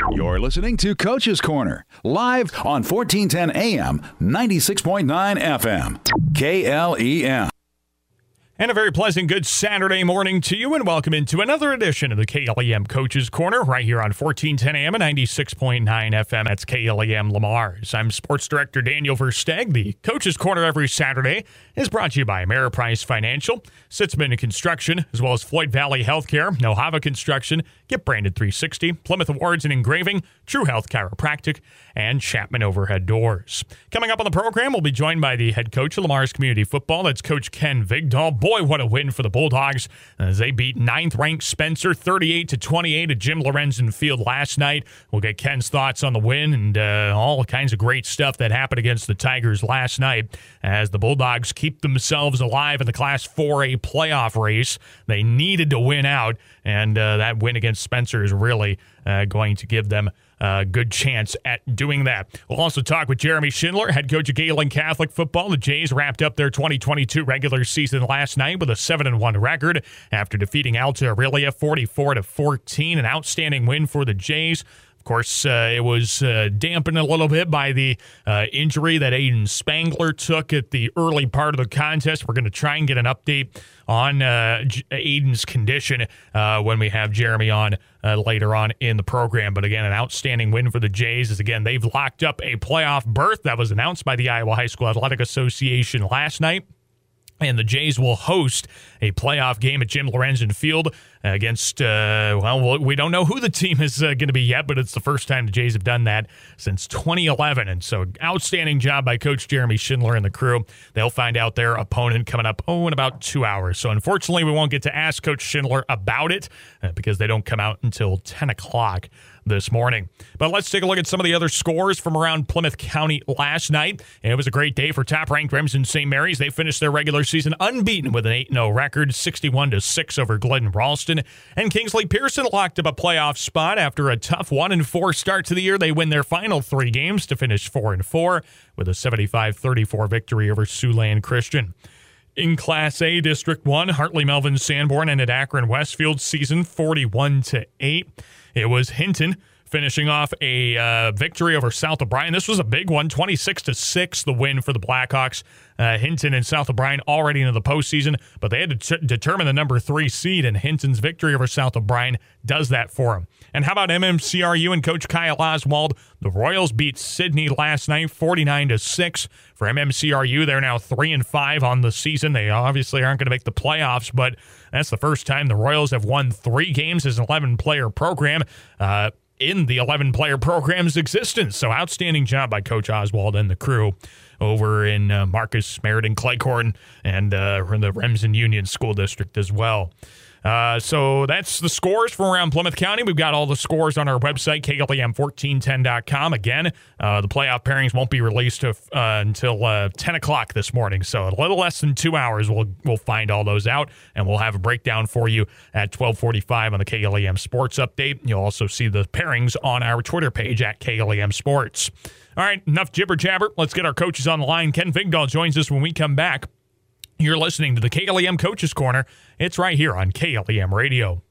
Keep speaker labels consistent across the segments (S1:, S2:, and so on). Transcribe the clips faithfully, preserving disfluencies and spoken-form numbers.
S1: You're listening to Coach's Corner, live on fourteen ten A M, ninety-six point nine F M, K L E M.
S2: And a very pleasant good Saturday morning to you, and welcome into another edition of the K L E M Coach's Corner right here on fourteen ten A M and ninety-six point nine F M. That's K L E M Lamar's. I'm Sports Director Daniel Versteg. The Coach's Corner every Saturday is brought to you by Ameriprise Financial, Sitzman Construction, as well as Floyd Valley Healthcare, Nohava Construction, Get Branded three sixty, Plymouth Awards and Engraving, True Health Chiropractic, and Chapman Overhead Doors. Coming up on the program, we'll be joined by the head coach of Lamar's Community Football. That's Coach Ken Vigdahl. Boy, what a win for the Bulldogs as they beat ninth-ranked Spencer thirty-eight to twenty-eight at Jim Lorenzen Field last night. We'll get Ken's thoughts on the win and uh, all kinds of great stuff that happened against the Tigers last night as the Bulldogs keep themselves alive in the Class four A playoff race. They needed to win out, and uh, that win against Spencer is really uh, going to give them a good chance at doing that. We'll also talk with Jeremy Schindler, head coach of Galen Catholic Football. The Jays wrapped up their twenty twenty-two regular season last night with a seven and one record after defeating Alta Aurelia forty-four to fourteen. An outstanding win for the Jays. Of course, uh, it was uh, dampened a little bit by the uh, injury that Aiden Spangler took at the early part of the contest. We're going to try and get an update on uh, J- Aiden's condition uh, when we have Jeremy on uh, later on in the program. But again, an outstanding win for the Jays as, again, they've locked up a playoff berth that was announced by the Iowa High School Athletic Association last night. And the Jays will host a playoff game at Jim Lorenzen Field against, uh, well, we don't know who the team is uh, going to be yet, but it's the first time the Jays have done that since twenty eleven. And so outstanding job by Coach Jeremy Schindler and the crew. They'll find out their opponent coming up, oh, in about two hours. So unfortunately, we won't get to ask Coach Schindler about it uh, because they don't come out until ten o'clock this morning. But let's take a look at some of the other scores from around Plymouth County last night. It was a great day for top-ranked Remsen Saint Mary's. They finished their regular season unbeaten with an eight and oh record, sixty-one to six over Glidden Ralston. And Kingsley Pearson locked up a playoff spot after a tough one and four start to the year. They win their final three games to finish four and four with a seventy-five thirty-four victory over Siouxland Christian. In Class A, District one, Hartley Melvin Sanborn ended Akron Westfield's season forty-one to eight. It was Hinton finishing off a uh, victory over South O'Brien. This was a big one, twenty-six to six, the win for the Blackhawks. Uh, Hinton and South O'Brien already into the postseason, but they had to t- determine the number three seed, and Hinton's victory over South O'Brien does that for them. And how about M M C R U and Coach Kyle Oswald? The Royals beat Sydney last night, forty-nine to six. For M M C R U, they're now three and five on the season. They obviously aren't going to make the playoffs, but that's the first time the Royals have won three games as an eleven-player program. Uh, in the eleven-player program's existence. So outstanding job by Coach Oswald and the crew over in uh, Marcus, Meriden, Claycorn, and uh, the Remsen Union School District as well. Uh, so that's the scores from around Plymouth County. We've got all the scores on our website, K L E M fourteen ten dot com. Again, uh, the playoff pairings won't be released to, uh, until uh, ten o'clock this morning. So a little less than two hours, we'll we'll find all those out, and we'll have a breakdown for you at twelve forty-five on the K L E M Sports Update. You'll also see the pairings on our Twitter page at K L E M Sports. All right, enough jibber-jabber. Let's get our coaches on the line. Ken Vigdahl joins us when we come back. You're listening to the K L E M Coaches Corner. It's right here on K L E M Radio.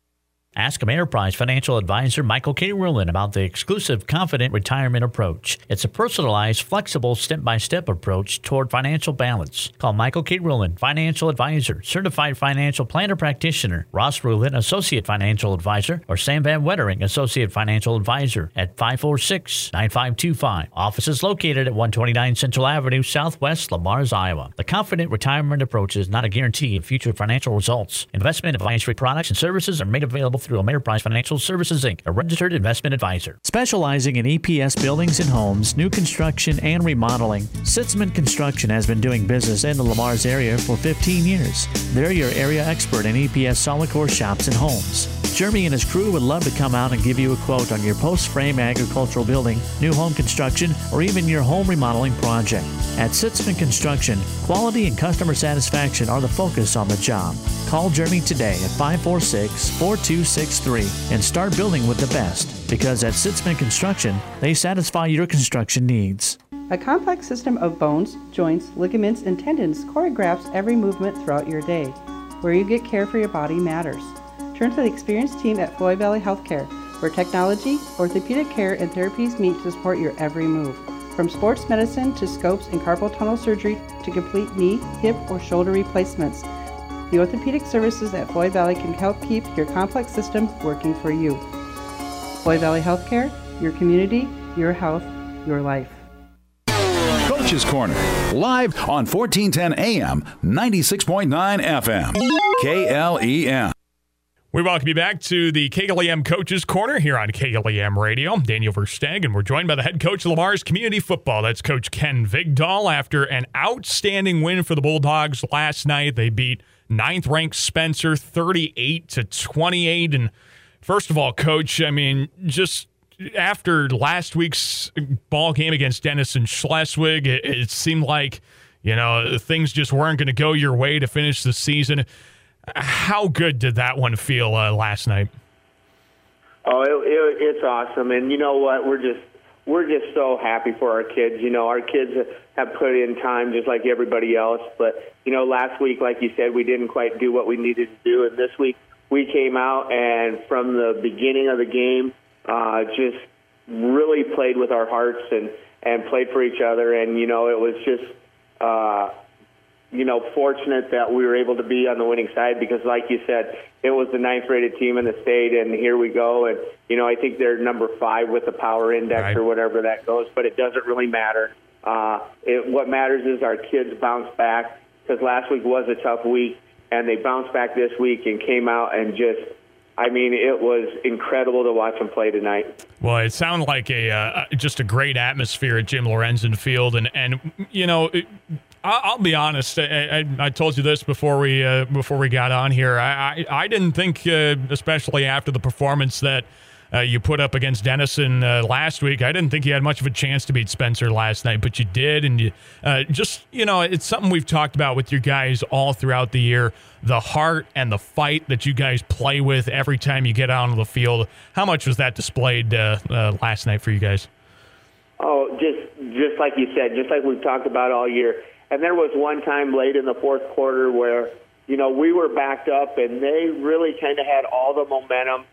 S3: Ask Ameriprise Financial Advisor Michael K. Rulin about the exclusive Confident Retirement Approach. It's a personalized, flexible, step-by-step approach toward financial balance. Call Michael K. Rulin, Financial Advisor, Certified Financial Planner Practitioner, Ross Rulin, Associate Financial Advisor, or Sam Van Wettering, Associate Financial Advisor at five four six, nine five two five. Office is located at one twenty-nine Central Avenue, Southwest, Lamar's, Iowa. The Confident Retirement Approach is not a guarantee of future financial results. Investment advisory products and services are made available through Ameriprise Financial Services, Incorporated, a registered investment advisor.
S4: Specializing in E P S buildings and homes, new construction, and remodeling, Sitzman Construction has been doing business in the Lamar's area for fifteen years. They're your area expert in E P S solid core shops and homes. Jeremy and his crew would love to come out and give you a quote on your post-frame agricultural building, new home construction, or even your home remodeling project. At Sitzman Construction, quality and customer satisfaction are the focus on the job. Call Jeremy today at five four six, four two six three and start building with the best, because at Sitzman Construction, they satisfy your construction needs.
S5: A complex system of bones, joints, ligaments, and tendons choreographs every movement throughout your day. Where you get care for your body matters. Turn to the experienced team at Floyd Valley Healthcare. where technology, orthopedic care, and therapies meet to support your every move. From sports medicine to scopes and carpal tunnel surgery to complete knee, hip, or shoulder replacements, the orthopedic services at Floyd Valley can help keep your complex system working for you. Floyd Valley Healthcare, your community, your health, your life.
S1: Coach's Corner, live on fourteen ten A M, ninety-six point nine F M, K L E M.
S2: We welcome you back to the K L E M Coaches Corner here on K L E M Radio. Daniel Versteg, and we're joined by the head coach of Lamar's Community Football. That's Coach Ken Vigdahl. After an outstanding win for the Bulldogs last night, they beat ninth-ranked Spencer thirty-eight to twenty-eight. And first of all, Coach, I mean, just after last week's ball game against Denison Schleswig, it, it seemed like, you know, things just weren't going to go your way to finish the season. How good did that one feel uh, last night?
S6: Oh, it, it, it's awesome, and you know what? We're just we're just so happy for our kids. You know, our kids have put in time just like everybody else. But you know, last week, like you said, we didn't quite do what we needed to do, and this week we came out and from the beginning of the game, uh, just really played with our hearts and and played for each other. And you know, it was just. Uh, you know, fortunate that we were able to be on the winning side because, like you said, it was the ninth-rated team in the state, and here we go. And, you know, I think they're number five with the power index right. or whatever that goes, but it doesn't really matter. Uh, it, what matters is our kids bounce back because last week was a tough week, and they bounced back this week and came out and just, I mean, it was incredible to watch them play tonight.
S2: Well, it sounded like a uh, just a great atmosphere at Jim Lorenzen Field, and, and you know, it, I'll be honest. I, I, I told you this before we uh, before we got on here. I, I, I didn't think, uh, especially after the performance that uh, you put up against Denison uh, last week, I didn't think you had much of a chance to beat Spencer last night, but you did. And you uh, just, you know, it's something we've talked about with your guys all throughout the year, the heart and the fight that you guys play with every time you get out on the field. How much was that displayed uh, uh, last night for you guys?
S6: Oh, just just like you said, just like we've talked about all year. And there was one time late in the fourth quarter where, you know, we were backed up and they really kind of had all the momentum.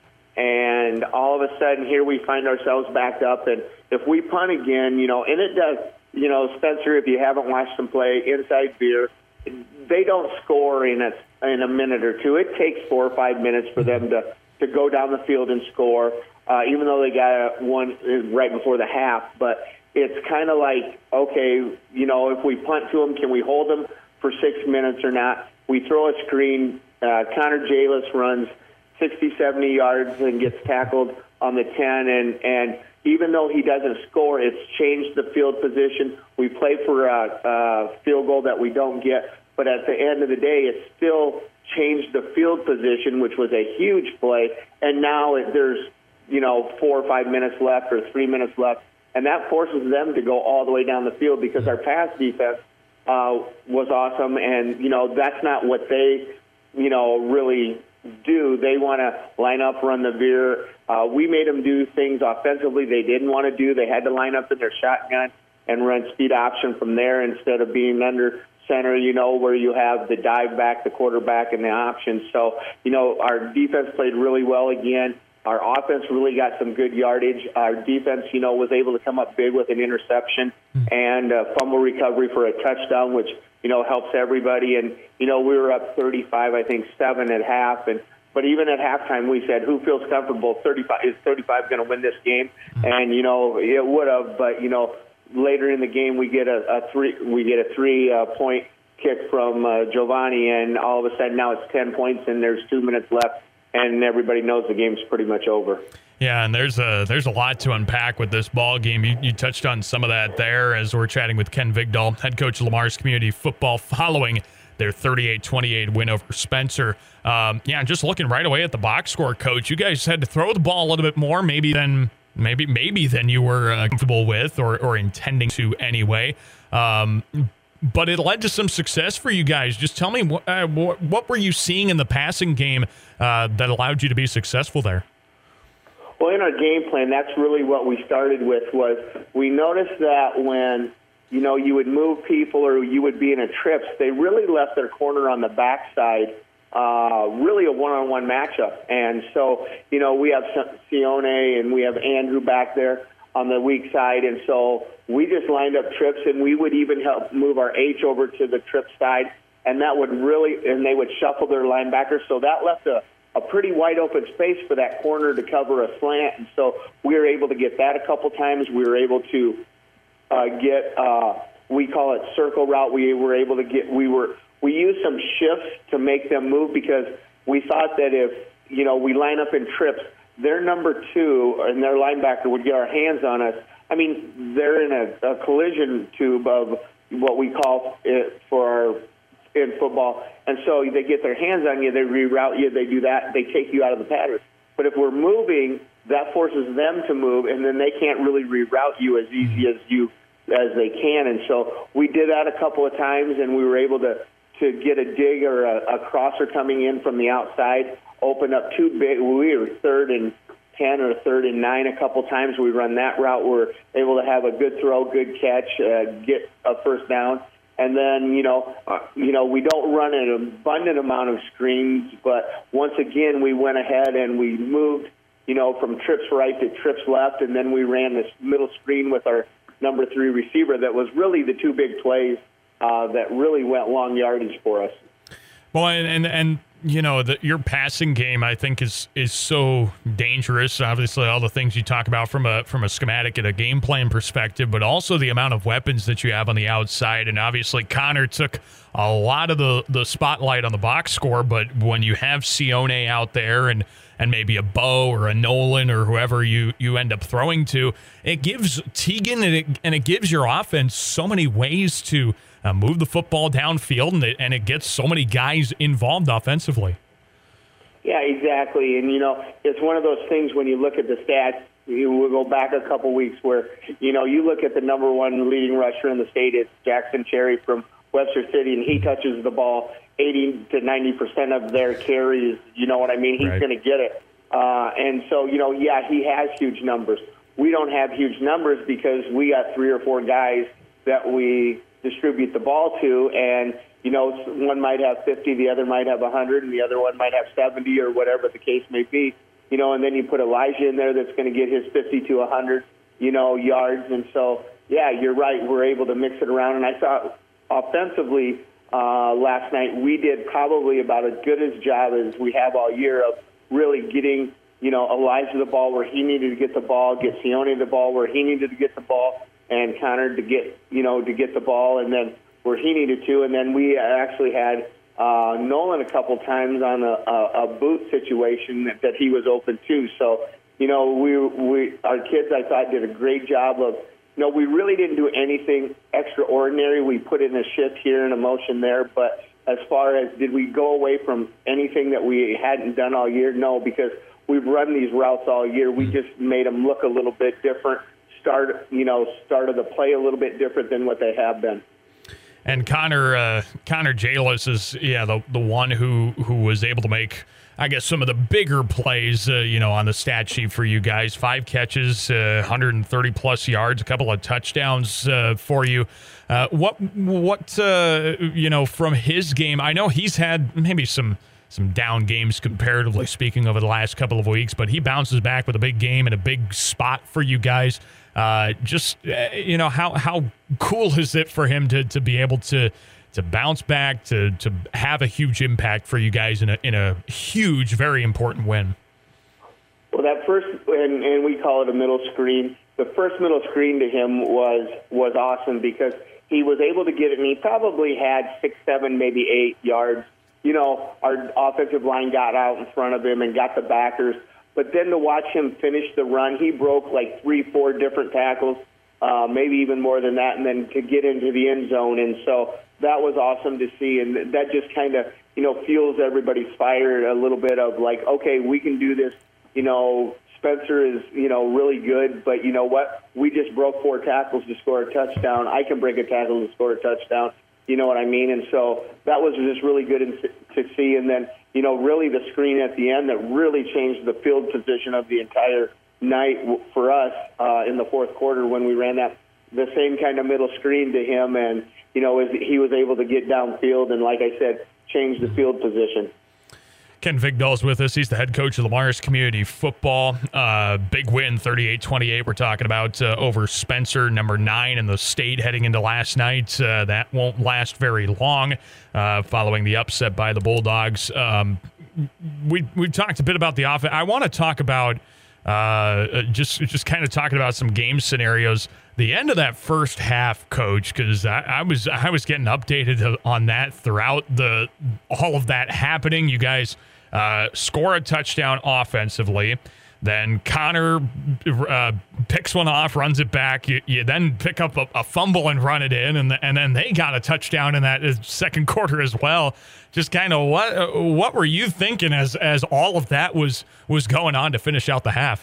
S6: And all of a sudden here we find ourselves backed up. And if we punt again, you know, and it does, you know, Spencer, if you haven't watched them play inside beer, they don't score in a, in a minute or two. It takes four or five minutes for them to, to go down the field and score, uh, even though they got one right before the half. But it's kind of like, okay, you know, if we punt to them, can we hold them for six minutes or not? We throw a screen. Uh, Connor Jalis runs sixty, seventy yards and gets tackled on the ten. And, and even though he doesn't score, it's changed the field position. We play for a, a field goal that we don't get. But at the end of the day, it's still changed the field position, which was a huge play. And now it, there's, you know, four or five minutes left or three minutes left. And that forces them to go all the way down the field because our pass defense uh, was awesome. And, you know, that's not what they, you know, really do. They want to line up, run the veer. Uh, we made them do things offensively they didn't want to do. They had to line up in their shotgun and run speed option from there instead of being under center, you know, where you have the dive back, the quarterback, and the options. So, you know, our defense played really well again. Our offense really got some good yardage. Our defense, you know, was able to come up big with an interception and a fumble recovery for a touchdown, which, you know, helps everybody. And, you know, we were up thirty-five, I think, seven at half. And but even at halftime, we said, who feels comfortable? thirty-five is thirty-five going to win this game? And, you know, it would have. But, you know, later in the game, we get a, a three we get a three uh, point kick from uh, Giovanni, and all of a sudden now it's ten points and there's two minutes left. And everybody knows the game's pretty much over.
S2: Yeah, and there's a there's a lot to unpack with this ball game. You, you touched on some of that there as we're chatting with Ken Vigdahl, head coach of Lamar's Community Football, following their thirty-eight twenty-eight win over Spencer. Um, yeah, just looking right away at the box score, Coach, you guys had to throw the ball a little bit more, maybe than maybe maybe than you were uh, comfortable with or or intending to anyway. Um, But it led to some success for you guys. Just tell me, what, uh, what, what were you seeing in the passing game uh, that allowed you to be successful there?
S6: Well, in our game plan, that's really what we started with. Was we noticed that when, you know, you would move people or you would be in a trips, they really left their corner on the backside uh, really a one-on-one matchup. And so, you know, we have Sione and we have Andrew back there on the weak side. And so we just lined up trips, and we would even help move our H over to the trip side. And that would really, and they would shuffle their linebackers. So that left a, a pretty wide open space for that corner to cover a slant. And so we were able to get that a couple times. We were able to uh, get, uh, we call it circle route. We were able to get, we were, we used some shifts to make them move, because we thought that if, you know, we line up in trips, their number two and their linebacker would get our hands on us. I mean, they're in a, a collision tube of what we call it for our, in football. And so they get their hands on you, they reroute you, they do that, they take you out of the pattern. But if we're moving, that forces them to move, and then they can't really reroute you as easy as you as they can. And so we did that a couple of times, and we were able to, to get a dig or a, a crosser coming in from the outside, open up two big, we were third and ten or third and nine a couple times. We run that route. We're able to have a good throw, good catch, uh, get a first down. And then, you know, uh, you know, we don't run an abundant amount of screens, but once again, we went ahead and we moved, you know, from trips right to trips left, and then we ran this middle screen with our number three receiver. That was really the two big plays uh, that really went long yardage for us.
S2: Well, and, and, and you know, the, your passing game, I think, is is so dangerous. Obviously, all the things you talk about from a from a schematic and a game plan perspective, but also the amount of weapons that you have on the outside. And obviously, Connor took a lot of the, the spotlight on the box score, but when you have Sione out there and and maybe a Bo or a Nolan or whoever you, you end up throwing to, it gives Tegan and it, and it gives your offense so many ways to Uh, move the football downfield, and it, and it gets so many guys involved offensively.
S6: Yeah, exactly. And, you know, it's one of those things when you look at the stats, you will go back a couple weeks where, you know, you look at the number one leading rusher in the state, it's Jackson Cherry from Webster City, and he touches the ball eighty to ninety percent of their carries. You know what I mean? He's
S2: Right.
S6: going to get it. Uh, and so, you know, yeah, he has huge numbers. We don't have huge numbers because we got three or four guys that we distribute the ball to, and you know, one might have fifty, the other might have one hundred, and the other one might have seventy or whatever the case may be, you know, and then you put Elijah in there that's going to get his fifty to one hundred, you know, yards. And so, yeah, you're right, we're able to mix it around. And I thought offensively uh, last night we did probably about as good a job as we have all year of really getting, you know, Elijah the ball where he needed to get the ball, get Sione the ball where he needed to get the ball, and Connor to get, you know, to get the ball, and then where he needed to. And then we actually had uh, Nolan a couple times on a, a, a boot situation that, that he was open to. So, you know, we, we our kids, I thought, did a great job of, you know, we really didn't do anything extraordinary. We put in a shift here and a motion there, but as far as did we go away from anything that we hadn't done all year? No, because we've run these routes all year. We just made them look a little bit different. Start, you know, started the play a little bit different than what they have been.
S2: And Connor, uh, Connor Jalis is, yeah, the the one who who was able to make, I guess, some of the bigger plays, uh, you know, on the stat sheet for you guys. Five catches, uh, one hundred thirty plus yards, a couple of touchdowns uh, for you. Uh, what what uh, you know, from his game? I know he's had maybe some. some down games comparatively speaking over the last couple of weeks, but he bounces back with a big game and a big spot for you guys. Uh, just, uh, you know, how how cool is it for him to to be able to to bounce back, to to have a huge impact for you guys in a in a huge, very important win?
S6: Well, that first, and, and we call it a middle screen, the first middle screen to him was was awesome because he was able to get it, and he probably had six, seven, maybe eight yards. You know, our offensive line got out in front of him and got the backers. But then to watch him finish the run, he broke like three, four different tackles, uh, maybe even more than that, and then to get into the end zone. And so that was awesome to see, and that just kind of, you know, fuels everybody's fire a little bit of like, okay, we can do this. You know, Spencer is, you know, really good, but you know what? We just broke four tackles to score a touchdown. I can break a tackle to score a touchdown. You know what I mean? And so that was just really good to see. And then, you know, really the screen at the end that really changed the field position of the entire night for us uh, in the fourth quarter when we ran that the same kind of middle screen to him. And, you know, he was able to get downfield and, like I said, change the field position.
S2: Ken Vigdahl's with us. He's the head coach of Lamar's Community Football. Uh, big win, thirty-eight twenty-eight. We're talking about uh, over Spencer, number nine in the state heading into last night. Uh, that won't last very long uh, following the upset by the Bulldogs. Um, we, we've talked a bit about the offense. I want to talk about uh, just, just kind of talking about some game scenarios. The end of that first half, Coach, because I, I was I was getting updated on that throughout the all of that happening. You guys uh, score a touchdown offensively, then Connor uh, picks one off, runs it back. You, you then pick up a, a fumble and run it in, and the, and then they got a touchdown in that second quarter as well. Just kind of what what were you thinking as as all of that was was going on to finish out the half?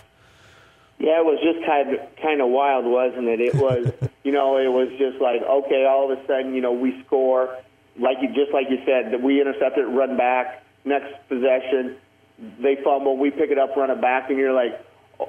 S6: Yeah, it was just kind of kind of wild, wasn't it? It was, you know, it was just like, okay, all of a sudden, you know, we score, like you just like you said, that we intercept it, run back. Next possession, they fumble, we pick it up, run it back, and you're like,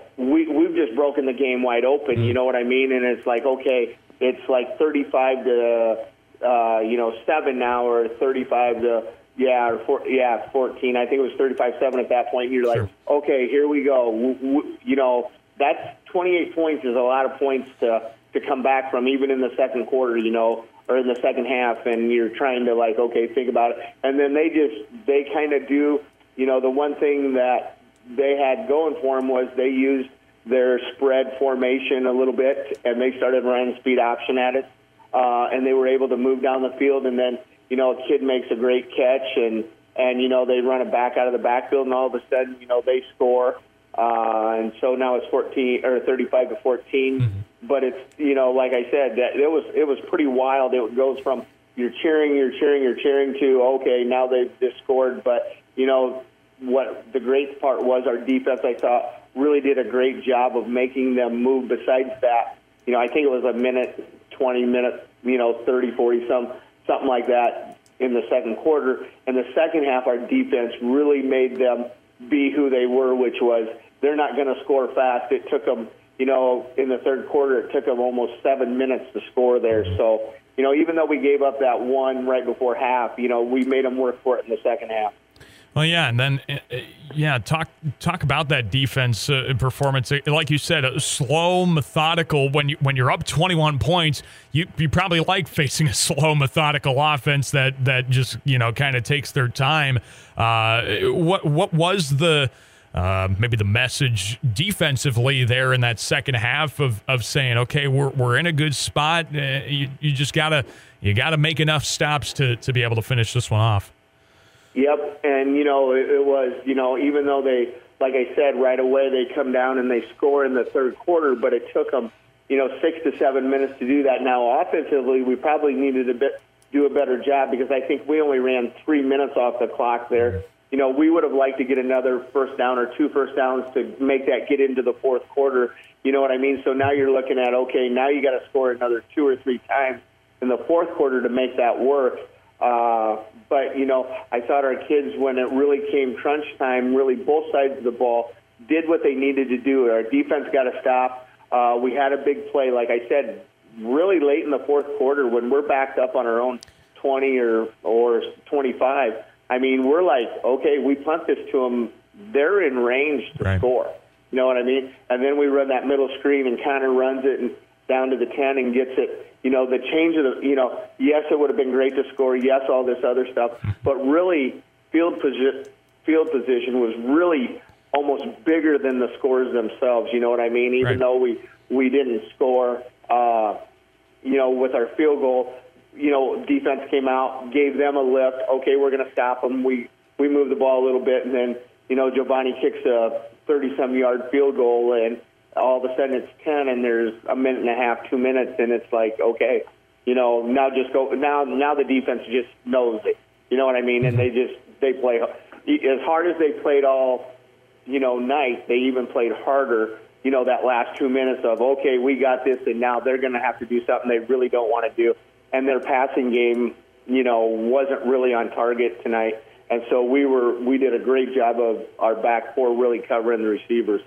S6: we we've just broken the game wide open. You know what I mean? And it's like, okay, it's like thirty-five to uh, you know seven now, or thirty-five to yeah, or four, yeah, fourteen. I think it was thirty-five seven at that point. And you're like, sure. Okay, here we go. We, we, you know. That's twenty-eight points is a lot of points to, to come back from, even in the second quarter, you know, or in the second half, and you're trying to, like, okay, think about it. And then they just, they kind of do, you know, the one thing that they had going for them was they used their spread formation a little bit, and they started running speed option at it, uh, and they were able to move down the field, and then, you know, a kid makes a great catch, and, and you know, they run it back out of the backfield, and all of a sudden, you know, they score. Uh, and so now it's fourteen or thirty-five to fourteen. Mm-hmm. But it's, you know, like I said, that it was it was pretty wild. It goes from you're cheering, you're cheering, you're cheering to okay, now they've just scored. But you know what the great part was, our defense, I thought, really did a great job of making them move. Besides that, you know, I think it was a minute, twenty minutes, you know, thirty, forty, some something like that in the second quarter. In the second half, our defense really made them be who they were, which was. They're not going to score fast. It took them, you know, in the third quarter, it took them almost seven minutes to score there. So, you know, even though we gave up that one right before half, you know, we made them work for it in the second half.
S2: Well, yeah, and then, uh, yeah, talk talk about that defense uh, performance. Like you said, uh, slow, methodical. When, you, when you're up twenty-one points, you, you probably like facing a slow, methodical offense that, that just, you know, kind of takes their time. Uh, what what was the... Uh, maybe the message defensively there in that second half of, of saying, okay, we're we're in a good spot. Uh, you, you just gotta you gotta make enough stops to, to be able to finish this one off.
S6: Yep, and you know it, it was you know even though they, like I said, right away they come down and they score in the third quarter, but it took them you know six to seven minutes to do that. Now offensively, we probably needed a bit do a better job because I think we only ran three minutes off the clock there. You know, we would have liked to get another first down or two first downs to make that get into the fourth quarter. You know what I mean? So now you're looking at, okay, now you got to score another two or three times in the fourth quarter to make that work. Uh, but, you know, I thought our kids, when it really came crunch time, really both sides of the ball did what they needed to do. Our defense got to stop. Uh, we had a big play, like I said, really late in the fourth quarter when we're backed up on our own twenty or, or twenty-five. I mean, we're like, okay, we punt this to them. They're in range to right. score. You know what I mean? And then we run that middle screen, and Connor runs it and down to the ten and gets it. You know, the change of the, you know, yes, it would have been great to score. Yes, all this other stuff. But really, field, posi- field position was really almost bigger than the scores themselves. You know what I mean? Even right. though we, we didn't score, uh, you know, with our field goal, you know, defense came out, gave them a lift. Okay, we're going to stop them. We we move the ball a little bit, and then, you know, Giovanni kicks a thirty-some yard field goal, and all of a sudden it's ten, and there's a minute and a half, two minutes, and it's like, okay, you know, now just go. Now now the defense just knows it. You know what I mean? And they just they play as hard as they played all, you know, night. They even played harder. You know, that last two minutes of, okay, we got this, and now they're going to have to do something they really don't want to do. And their passing game, you know, wasn't really on target tonight. And so we were we did a great job of our back four really covering the receivers.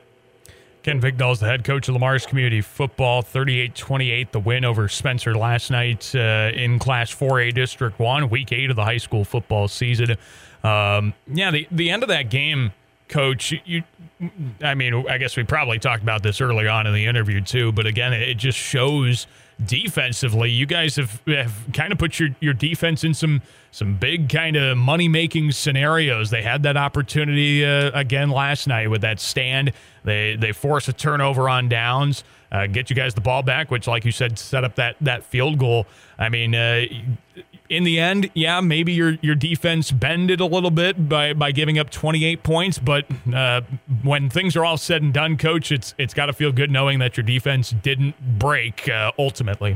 S2: Ken Vigdahl is the head coach of Lamar's Community Football. thirty-eight twenty-eight, the win over Spencer last night uh, in Class four A District one, Week eight of the high school football season. Um, yeah, the, the end of that game, Coach, you, I mean, I guess we probably talked about this early on in the interview too, but again, it just shows defensively, you guys have, have kind of put your, your defense in some some big kind of money-making scenarios. They had that opportunity uh, again last night with that stand. They they force a turnover on downs, uh, get you guys the ball back, which, like you said, set up that, that field goal. I mean, uh, in the end, yeah, maybe your your defense bended a little bit by, by giving up twenty-eight points, but uh, when things are all said and done, Coach, it's it's got to feel good knowing that your defense didn't break uh, ultimately.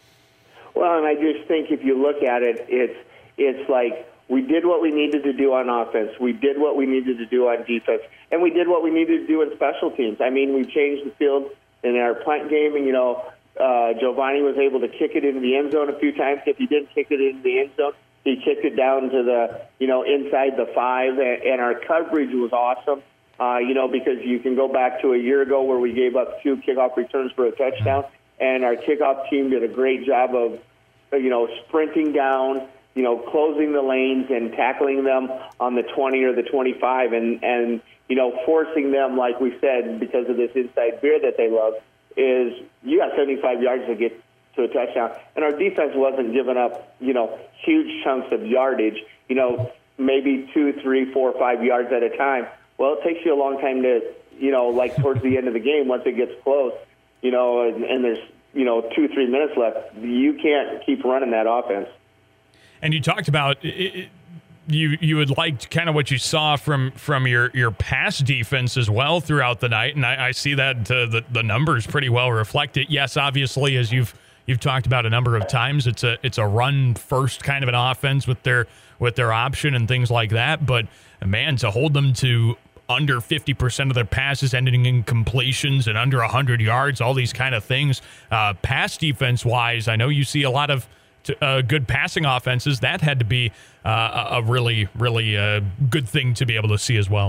S6: Well, and I just think if you look at it, it's it's like we did what we needed to do on offense, we did what we needed to do on defense, and we did what we needed to do in special teams. I mean, we changed the field in our punt game, and, you know, Uh, Giovanni was able to kick it into the end zone a few times. If he didn't kick it into the end zone, he kicked it down to the, you know, inside the five, and, and our coverage was awesome, uh, you know, because you can go back to a year ago where we gave up two kickoff returns for a touchdown, and our kickoff team did a great job of, you know, sprinting down, you know, closing the lanes and tackling them on the twenty or the twenty-five, and, and you know, forcing them, like we said, because of this inside veer that they love, is you got seventy-five yards to get to a touchdown. And our defense wasn't giving up, you know, huge chunks of yardage, you know, maybe two, three, four, five yards at a time. Well, it takes you a long time to, you know, like towards the end of the game, once it gets close, you know, and, and there's, you know, two, three minutes left, you can't keep running that offense.
S2: And you talked about it, you you had liked kind of what you saw from from your, your pass defense as well throughout the night, and I, I see that uh, the the numbers pretty well reflect it. Yes, obviously, as you've you've talked about a number of times, it's a it's a run first kind of an offense with their with their option and things like that. But man, to hold them to under fifty percent of their passes ending in completions and under one hundred yards, all these kind of things, uh, pass defense wise, I know you see a lot of To, uh, good passing offenses. That had to be uh, a really, really uh, good thing to be able to see as well.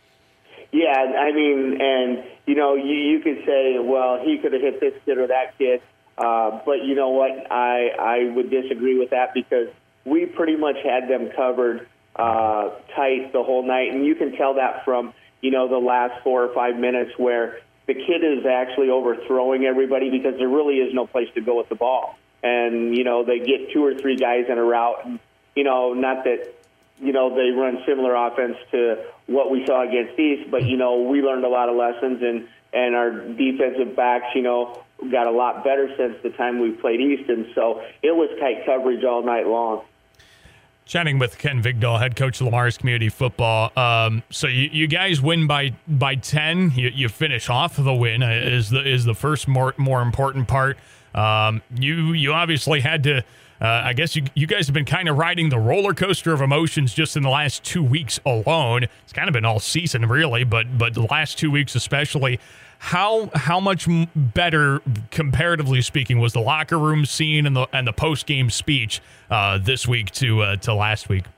S6: Yeah, I mean, and, you know, you, you could say, well, he could have hit this kid or that kid, uh, but you know what? I, I would disagree with that because we pretty much had them covered uh, tight the whole night, and you can tell that from, you know, the last four or five minutes where the kid is actually overthrowing everybody because there really is no place to go with the ball. And, you know, they get two or three guys in a route. And, you know, not that, you know, they run similar offense to what we saw against East, but, you know, we learned a lot of lessons, and, and our defensive backs, you know, got a lot better since the time we played East. And so it was tight coverage all night long.
S2: Chatting with Ken Vigdahl, head coach of Lamar's Community Football. Um, so you, you guys win by by ten. You, you finish off the win is the is the first more more important part. Um, you you obviously had to. Uh, I guess you you guys have been kind of riding the roller coaster of emotions just in the last two weeks alone. It's kind of been all season really, but but the last two weeks especially. How how much better, comparatively speaking, was the locker room scene and the and the post game speech uh, this week to uh, to last week?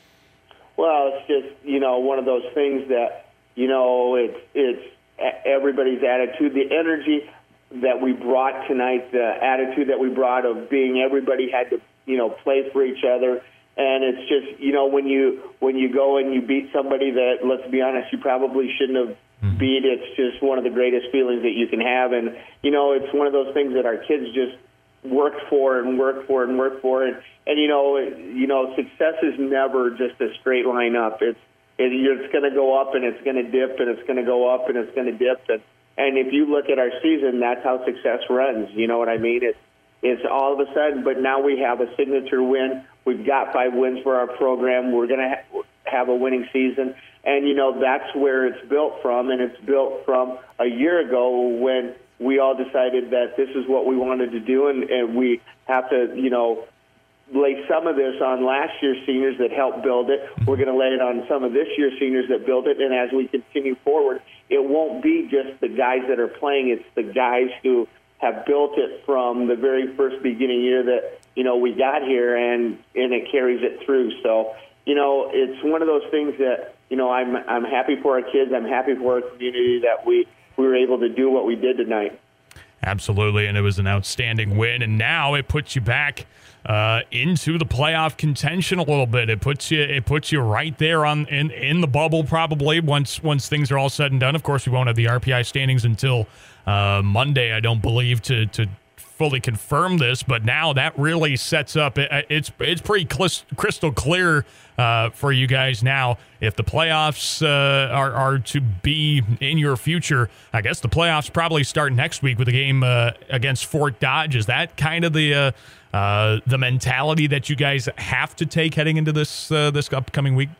S6: Well, it's just, you know, one of those things that, you know, it's it's everybody's attitude, the energy that we brought tonight, the attitude that we brought of being everybody had to, you know, play for each other. And it's just, you know, when you when you go and you beat somebody that, let's be honest, you probably shouldn't have mm-hmm. beat, it's just one of the greatest feelings that you can have. And, you know, it's one of those things that our kids just work for and work for and work for. And, and you know, you know, success is never just a straight line up. It's it, it's going to go up and it's going to dip and it's going to go up and it's going to dip. And, and if you look at our season, that's how success runs. You know what I mean? It's, it's all of a sudden, but now we have a signature win. We've got five wins for our program. We're going to ha- have a winning season. And, you know, that's where it's built from. And it's built from a year ago when we all decided that this is what we wanted to do. And, and we have to, you know, lay some of this on last year's seniors that helped build it. We're going to lay it on some of this year's seniors that built it. And as we continue forward, it won't be just the guys that are playing. It's the guys who have built it from the very first beginning year that, you know, we got here, and, and it carries it through. So, you know, it's one of those things that, you know, I'm I'm happy for our kids. I'm happy for our community that we, we were able to do what we did tonight.
S2: Absolutely, and it was an outstanding win, and now it puts you back uh, into the playoff contention a little bit. It puts you it puts you right there on in, in the bubble probably once once things are all said and done. Of course, we won't have the R P I standings until uh, Monday, I don't believe, to to fully confirm this, but now that really sets up it, it's it's pretty crystal clear uh, for you guys now. If the playoffs uh, are, are to be in your future, I guess the playoffs probably start next week with a game uh, against Fort Dodge. Is that kind of the uh, uh, the mentality that you guys have to take heading into this uh, this upcoming week?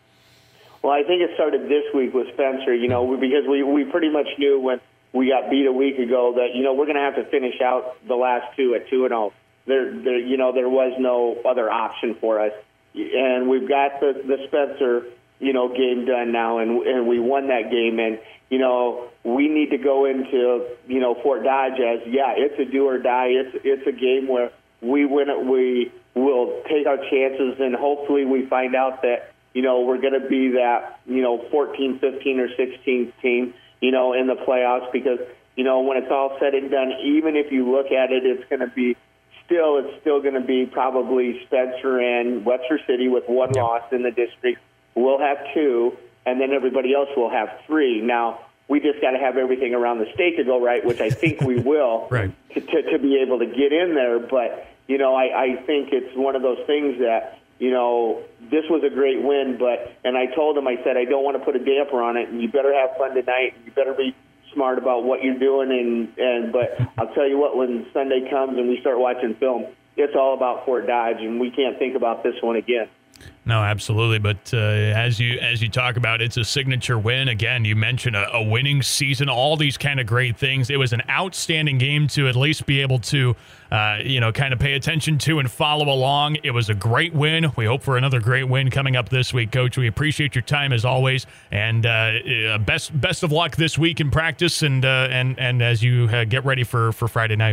S6: Well, I think it started this week with Spencer, you know, because we, we pretty much knew when we got beat a week ago that, you know, we're going to have to finish out the last two at two and oh. There, there, you know, there was no other option for us. And we've got the, the Spencer, you know, game done now, and, and we won that game. And, you know, we need to go into, you know, Fort Dodge as, yeah, it's a do or die. It's, it's a game where we win it, we will take our chances, and hopefully we find out that, you know, we're going to be that, you know, fourteen, fifteen, or sixteen team, you know, in the playoffs, because, you know, when it's all said and done, even if you look at it, it's going to be still, it's still going to be probably Spencer and Webster City with one
S2: yeah.
S6: loss in the district. We'll have two, and then everybody else will have three. Now, we just got to have everything around the state to go right, which I think we will
S2: right.
S6: to, to, to be able to get in there. But, you know, I, I think it's one of those things that, you know, this was a great win, but, and I told him, I said, I don't want to put a damper on it, and you better have fun tonight, and you better be smart about what you're doing, and, and, but I'll tell you what, when Sunday comes and we start watching film, it's all about Fort Dodge, and we can't think about this one again.
S2: No, absolutely. But uh, as you as you talk about, it's a signature win. Again, you mentioned a, a winning season, all these kind of great things. It was an outstanding game to at least be able to, uh, you know, kind of pay attention to and follow along. It was a great win. We hope for another great win coming up this week, Coach. We appreciate your time as always, and uh, best best of luck this week in practice and uh, and and as you uh, get ready for, for Friday night.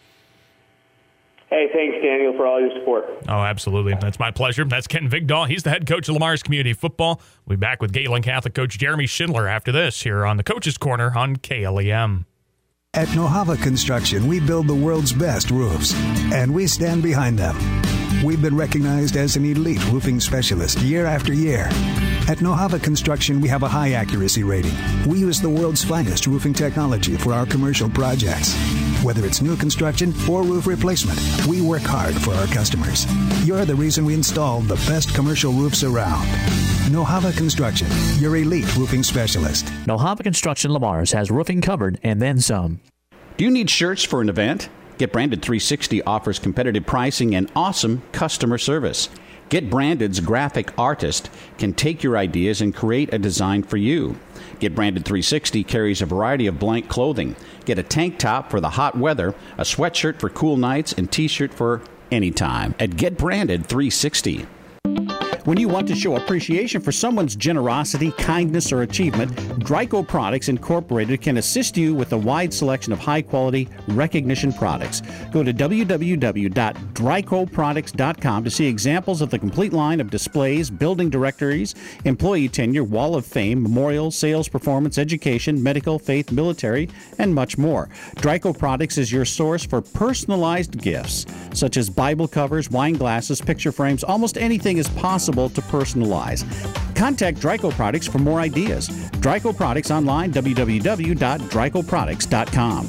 S6: Hey, thanks, Daniel, for all your support.
S2: Oh, absolutely. That's my pleasure. That's Ken Vigdahl. He's the head coach of Lamar's Community Football. We'll be back with Galen Catholic coach Jeremy Schindler after this here on the Coach's Corner on K L E M.
S7: At Nohava Construction, we build the world's best roofs, and we stand behind them. We've been recognized as an elite roofing specialist year after year. At Nohava Construction, we have a high accuracy rating. We use the world's finest roofing technology for our commercial projects. Whether it's new construction or roof replacement, we work hard for our customers. You're the reason we installed the best commercial roofs around. Nohava Construction, your elite roofing specialist.
S4: Nohava Construction Lamar's has roofing covered and then some.
S8: Do you need shirts for an event? Get Branded three sixty offers competitive pricing and awesome customer service. Get Branded's graphic artist can take your ideas and create a design for you. Get Branded three sixty carries a variety of blank clothing. Get a tank top for the hot weather, a sweatshirt for cool nights, and t-shirt for any time at Get Branded three sixty.
S9: When you want to show appreciation for someone's generosity, kindness, or achievement, Dryco Products Incorporated can assist you with a wide selection of high-quality recognition products. Go to w w w dot dryco products dot com to see examples of the complete line of displays, building directories, employee tenure, wall of fame, memorials, sales performance, education, medical, faith, military, and much more. Dryco Products is your source for personalized gifts, such as Bible covers, wine glasses, picture frames. Almost anything is possible to personalize. Contact Dryco Products for more ideas. Dryco Products online, w w w dot dryco products dot com.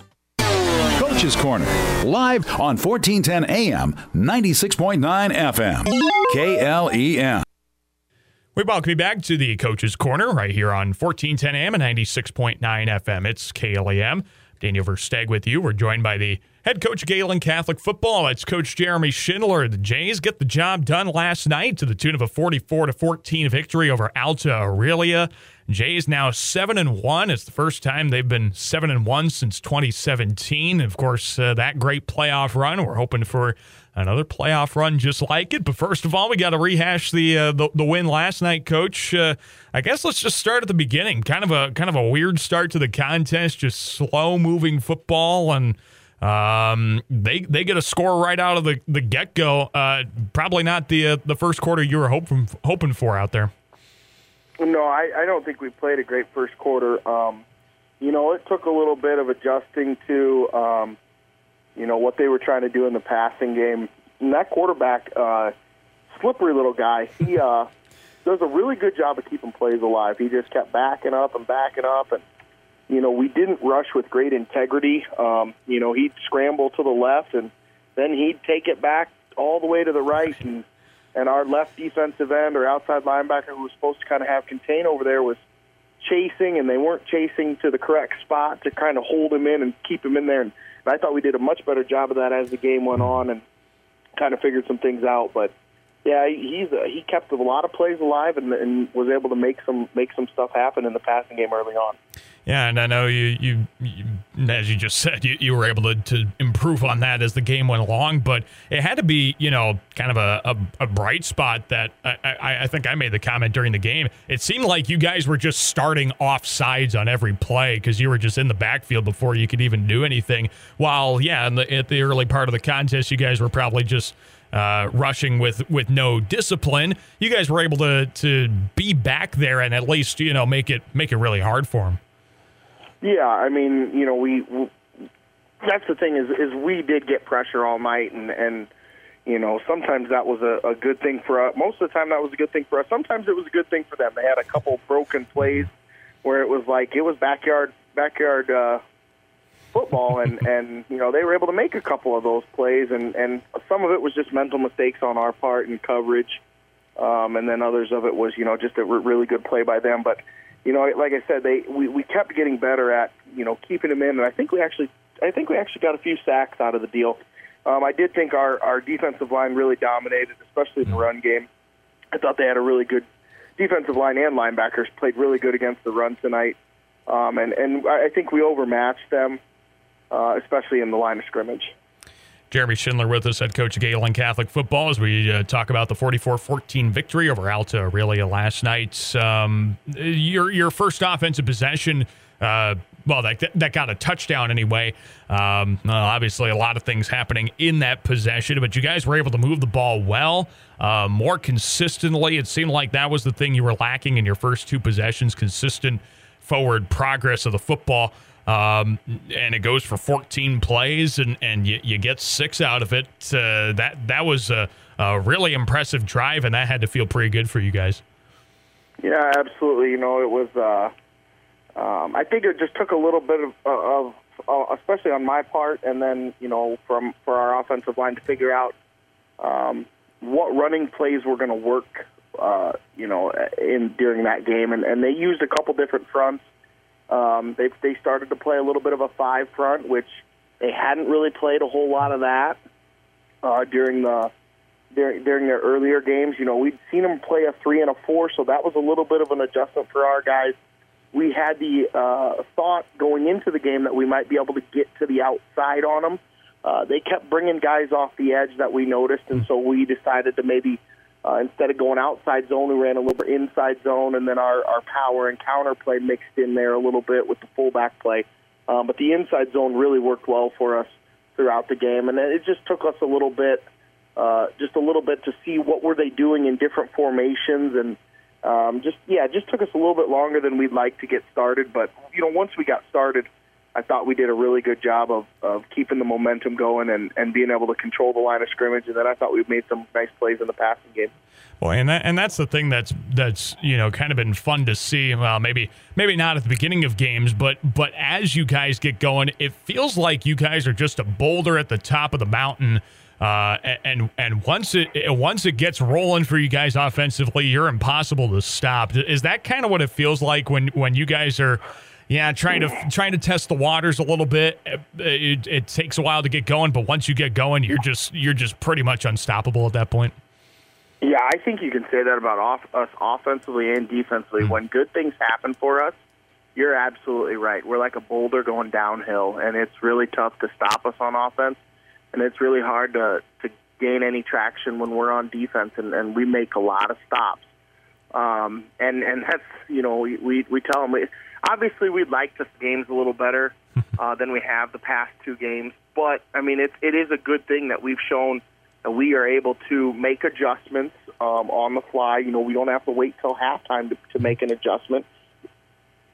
S1: Coach's Corner, live on fourteen ten A M, ninety-six point nine F M, K L E M.
S2: We welcome you back to the Coach's Corner right here on fourteen ten A M and ninety-six point nine F M. It's K L E M. Daniel Versteg with you. We're joined by the head coach of Galen Catholic Football. It's Coach Jeremy Schindler. The Jays get the job done last night to the tune of a forty-four to fourteen victory over Alta Aurelia. Jays now seven and one. It's the first time they've been seven and one since twenty seventeen. Of course, uh, that great playoff run. We're hoping for another playoff run just like it. But first of all, we got to rehash the, uh, the the win last night, Coach. Uh, I guess let's just start at the beginning. Kind of a kind of a weird start to the contest. Just slow moving football, and um, they they get a score right out of the the get go. Uh, probably not the uh, the first quarter you were hoping hoping for out there.
S10: No, I, I don't think we played a great first quarter. Um, you know, it took a little bit of adjusting to, um, you know, what they were trying to do in the passing game. And that quarterback, uh, slippery little guy, he uh, does a really good job of keeping plays alive. He just kept backing up and backing up, and you know, we didn't rush with great integrity. Um, you know, he'd scramble to the left, and then he'd take it back all the way to the right, and and our left defensive end or outside linebacker who was supposed to kind of have contain over there was chasing, and they weren't chasing to the correct spot to kind of hold him in and keep him in there. And I thought we did a much better job of that as the game went on and kind of figured some things out. But yeah, he's a, he kept a lot of plays alive and, and was able to make some make some stuff happen in the passing game early on.
S2: Yeah, and I know you, you, you as you just said, you, you were able to, to improve on that as the game went along, but it had to be, you know, kind of a, a, a bright spot that I, I, I think I made the comment during the game. It seemed like you guys were just starting off sides on every play because you were just in the backfield before you could even do anything. While, yeah, in the, at the early part of the contest, you guys were probably just uh, rushing with, with no discipline. You guys were able to to be back there and at least, you know, make it make it really hard for them.
S10: Yeah, I mean, you know, we, we that's the thing is is we did get pressure all night, and, and you know, sometimes that was a, a good thing for us. Most of the time that was a good thing for us. Sometimes it was a good thing for them. They had a couple broken plays where it was like it was backyard backyard uh, football, and, and, you know, they were able to make a couple of those plays, and, and some of it was just mental mistakes on our part and coverage, um, and then others of it was, you know, just a really good play by them. But you know, like I said, they we, we kept getting better at, you know, keeping them in, and I think we actually I think we actually got a few sacks out of the deal. Um, I did think our, our defensive line really dominated, especially in the run game. I thought they had a really good defensive line and linebackers played really good against the run tonight, um, and and I think we overmatched them, uh, especially in the line of scrimmage.
S2: Jeremy Schindler with us, head coach of Galen Catholic football, as we uh, talk about the forty-four fourteen victory over Alta Aurelia last night. Um, your your first offensive possession, uh, well, that that got a touchdown anyway. Um, well, obviously, a lot of things happening in that possession, but you guys were able to move the ball well, uh, more consistently. It seemed like that was the thing you were lacking in your first two possessions, consistent forward progress of the football. Um, and it goes for fourteen plays, and, and you, you get six out of it. Uh, that that was a, a really impressive drive, and that had to feel pretty good for you guys.
S10: Yeah, absolutely. You know, it was. Uh, um, I think it just took a little bit of, of uh, especially on my part, and then you know, from for our offensive line to figure out um, what running plays were going to work. Uh, you know, in during that game, and, and they used a couple different fronts. Um, they they started to play a little bit of a five front, which they hadn't really played a whole lot of that uh, during the during, during their earlier games. You know, we'd seen them play a three and a four, so that was a little bit of an adjustment for our guys. We had the uh, thought going into the game that we might be able to get to the outside on them. Uh, they kept bringing guys off the edge that we noticed, and so we decided to maybe. Uh, instead of going outside zone, we ran a little bit inside zone, and then our, our power and counter play mixed in there a little bit with the fullback play. Um, but the inside zone really worked well for us throughout the game, and it just took us a little bit, uh, just a little bit to see what were they doing in different formations, and um, just yeah, it just took us a little bit longer than we'd like to get started. But you know, once we got started, I thought we did a really good job of, of keeping the momentum going and, and being able to control the line of scrimmage. And then I thought we made some nice plays in the passing game.
S2: Boy, and that, and that's the thing that's that's you know kind of been fun to see. Well, maybe maybe not at the beginning of games, but but as you guys get going, it feels like you guys are just a boulder at the top of the mountain. Uh, and and once it once it gets rolling for you guys offensively, you're impossible to stop. Is that kind of what it feels like when when you guys are? Yeah, trying to trying to test the waters a little bit. It, it, it takes a while to get going, but once you get going, you're just you're just pretty much unstoppable at that point.
S10: Yeah, I think you can say that about off, us offensively and defensively. Mm-hmm. When good things happen for us, you're absolutely right. We're like a boulder going downhill, and it's really tough to stop us on offense, and it's really hard to, to gain any traction when we're on defense, and, and we make a lot of stops. Um, and, and that's, you know, we, we, we tell them, we, obviously we'd like the games a little better uh, than we have the past two games, but, I mean, it, it is a good thing that we've shown that we are able to make adjustments um, on the fly. You know, we don't have to wait till halftime to, to make an adjustment.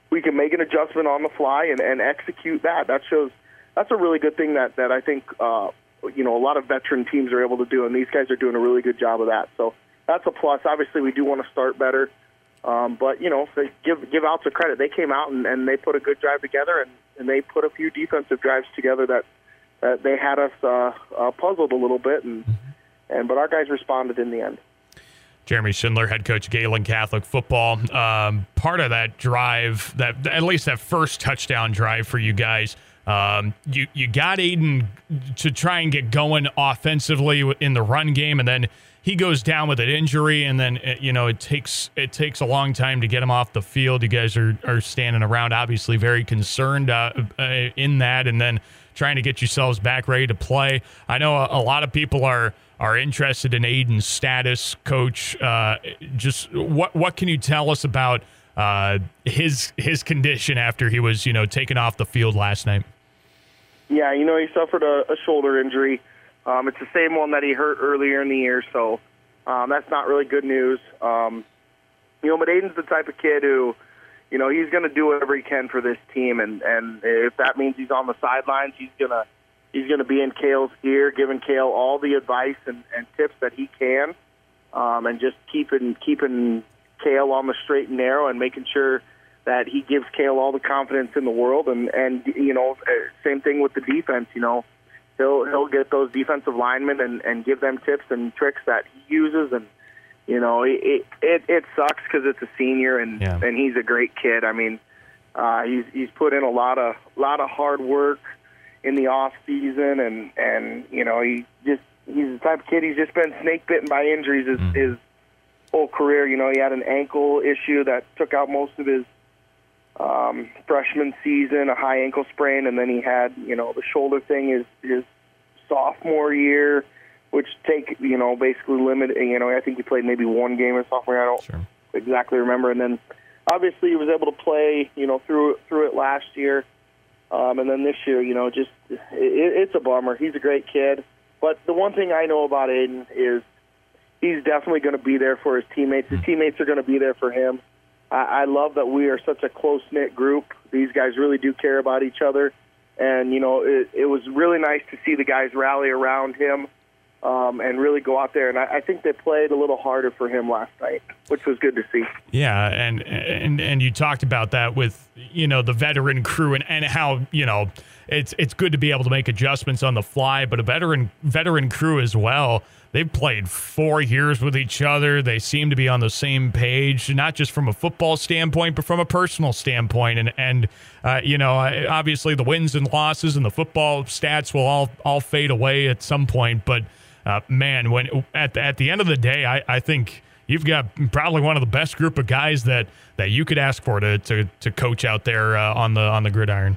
S10: we can make an adjustment on the fly and, and execute that. That shows that's a really good thing that, that I think, uh, you know, a lot of veteran teams are able to do, and these guys are doing a really good job of that. So that's a plus. Obviously, we do want to start better. Um, but, you know, they give give out to credit. They came out and, and they put a good drive together, and, and they put a few defensive drives together that, that they had us uh, uh, puzzled a little bit, and, and but our guys responded in the end.
S2: Jeremy Schindler, head coach of Galen Catholic football. Um, part of that drive, that at least that first touchdown drive for you guys, um, you you got Aiden to try and get going offensively in the run game, and then he goes down with an injury, and then you know it takes it takes a long time to get him off the field. You guys are are standing around, obviously very concerned uh, uh, in that, and then trying to get yourselves back ready to play. I know a, a lot of people are. are interested in Aiden's status, Coach. Uh, just what what can you tell us about uh, his his condition after he was, you know, taken off the field last night?
S10: Yeah, you know, he suffered a, a shoulder injury. Um, it's the same one that he hurt earlier in the year, so um, that's not really good news. Um, you know, but Aiden's the type of kid who, you know, he's going to do whatever he can for this team, and, and if that means he's on the sidelines, he's going to He's going to be in Cale's ear, giving Cale all the advice and, and tips that he can, um, and just keeping keeping Cale on the straight and narrow and making sure that he gives Cale all the confidence in the world. And, and you know, same thing with the defense. You know, he'll he'll get those defensive linemen and, and give them tips and tricks that he uses. And you know, it it, it sucks because it's a senior and
S2: yeah.
S10: and he's a great kid. I mean, uh, he's he's put in a lot of lot of hard work in the off season, and, and you know he just he's the type of kid, he's just been snake bitten by injuries his, mm. his whole career. You know, he had an ankle issue that took out most of his um, freshman season, a high ankle sprain, and then he had you know the shoulder thing his his sophomore year, which take you know basically limited. You know, I think he played maybe one game his sophomore year. I don't
S2: sure.
S10: exactly remember, and then obviously he was able to play you know through through it last year. Um, and then this year, you know, just it, it's a bummer. He's a great kid. But the one thing I know about Aiden is he's definitely going to be there for his teammates. His teammates are going to be there for him. I, I love that we are such a close-knit group. These guys really do care about each other. And, you know, it, it was really nice to see the guys rally around him um, and really go out there. And I, I think they played a little harder for him last night, which was good to see.
S2: Yeah, and and and you talked about that with, you know, the veteran crew and, and how, you know, it's it's good to be able to make adjustments on the fly, but a veteran veteran crew as well. They've played four years with each other. They seem to be on the same page, not just from a football standpoint, but from a personal standpoint. And, and uh, you know, obviously the wins and losses and the football stats will all, all fade away at some point. But, uh, man, when at the, at the end of the day, I, I think you've got probably one of the best group of guys that, that you could ask for to to, to coach out there uh, on the on the gridiron.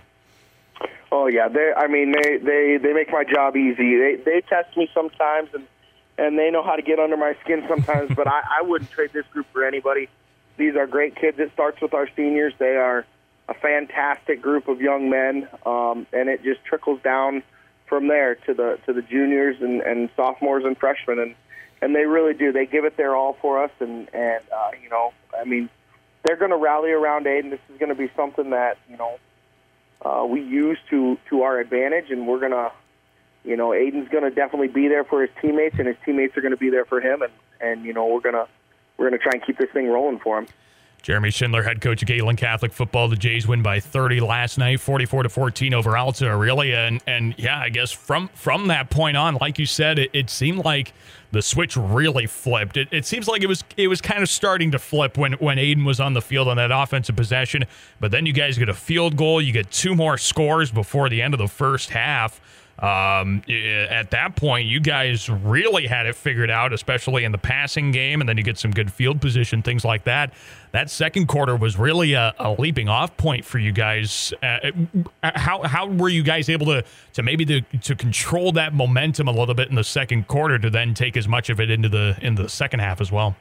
S10: Oh yeah, they. I mean, they, they, they make my job easy. They they test me sometimes, and, and they know how to get under my skin sometimes. But I, I wouldn't trade this group for anybody. These are great kids. It starts with our seniors. They are a fantastic group of young men, um, and it just trickles down from there to the to the juniors and, and sophomores and freshmen, and, and they really do. They give it their all for us, and and uh, you know, I mean, they're going to rally around Aiden. This is going to be something that you know uh, we use to to our advantage, and we're going to, you know, Aiden's going to definitely be there for his teammates, and his teammates are going to be there for him, and and you know, we're gonna we're gonna try and keep this thing rolling for him.
S2: Jeremy Schindler, head coach of Galen Catholic football. The Jays win by thirty last night, forty-four to fourteen over Alta Aurelia. And, and yeah, I guess from from that point on, like you said, it, it seemed like the switch really flipped. It, it seems like it was it was kind of starting to flip when, when Aiden was on the field on that offensive possession. But then you guys get a field goal. You get two more scores before the end of the first half. Um, at that point, you guys really had it figured out, especially in the passing game, and then you get some good field position, things like that. That second quarter was really a, a leaping off point for you guys. Uh, how how were you guys able to to maybe to, to control that momentum a little bit in the second quarter to then take as much of it into the into the second half as well?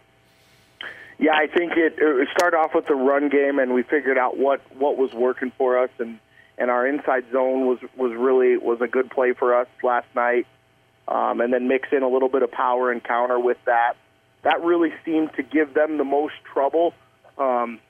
S10: Yeah, I think it, it started off with the run game, and we figured out what, what was working for us, and And our inside zone was, was really was a good play for us last night. Um, and then mix in a little bit of power and counter with that. That really seemed to give them the most trouble. Um,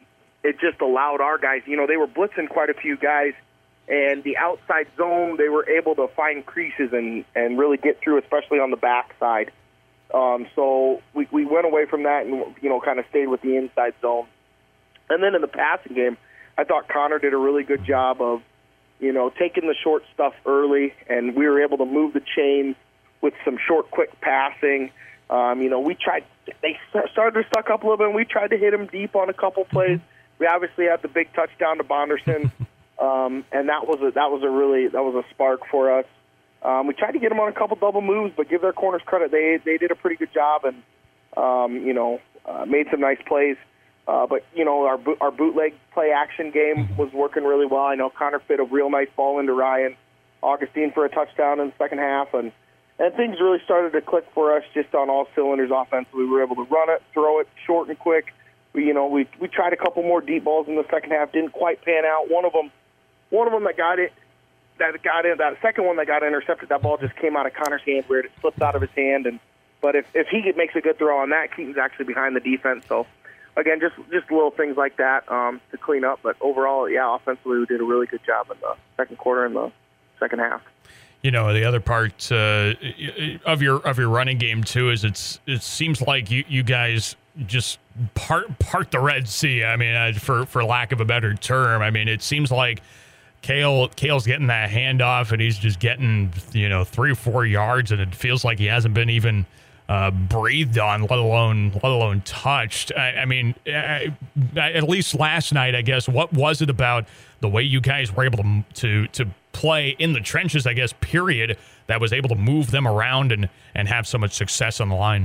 S10: it just allowed our guys, you know, they were blitzing quite a few guys, and the outside zone, they were able to find creases and, and really get through, especially on the backside. Um, so we, we went away from that and, you know, kind of stayed with the inside zone. And then in the passing game, I thought Connor did a really good job of, you know, taking the short stuff early, and we were able to move the chains with some short, quick passing. Um, you know, we tried, they started to suck up a little bit, and we tried to hit them deep on a couple plays. We obviously had the big touchdown to Bonderson, um, and that was a, that was a really, that was a spark for us. Um, we tried to get them on a couple double moves, but give their corners credit. They, they did a pretty good job and, um, you know, uh, made some nice plays. Uh, but, you know, our our bootleg play-action game was working really well. I know Connor fit a real nice ball into Ryan Augustine for a touchdown in the second half, and, and things really started to click for us just on all cylinders offensively. We were able to run it, throw it short and quick. We, you know, we we tried a couple more deep balls in the second half, didn't quite pan out. One of them, one of them that got it, that got in, that second one that got intercepted, that ball just came out of Connor's hand where it slipped out of his hand. And but if if he makes a good throw on that, Keaton's actually behind the defense, so. Again, just just little things like that um, to clean up. But overall, yeah, offensively, we did a really good job in the second quarter and the second half.
S2: You know, the other part uh, of your of your running game too is it's it seems like you, you guys just part part the Red Sea. I mean, uh, for for lack of a better term, I mean, it seems like Kale Kale's getting that handoff and he's just getting, you know, three or four yards, and it feels like he hasn't been even Uh, breathed on, let alone let alone touched. I, I mean, I, at least last night, I guess. What was it about the way you guys were able to to to play in the trenches? I guess period that was able to move them around and and have so much success on the line.